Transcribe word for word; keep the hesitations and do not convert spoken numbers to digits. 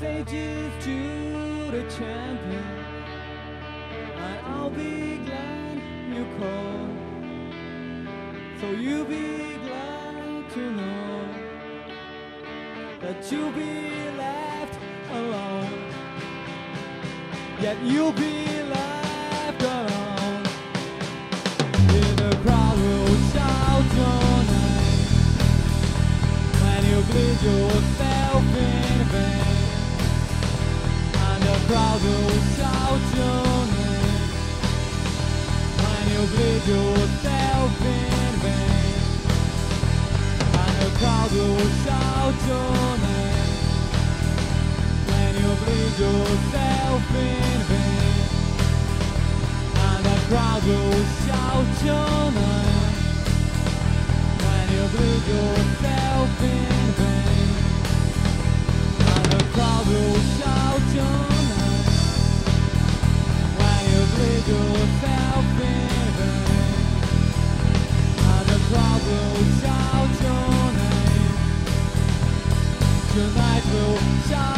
stages to the champion, and I'll be glad you called. So you'll be glad to know that you'll be left alone. Yet you'll be left alone. In the crowd will shout your name when you bleed yourself in vain. And the crowd will shout your name when you bleed yourself in vain. And the crowd will shout your name when you bleed yourself in vain. And the crowd will shout your name when you bleed yourself in vain. And the crowd will shout your name when you bleed yourself in vain. And the crowd will shout your name. Tonight will shout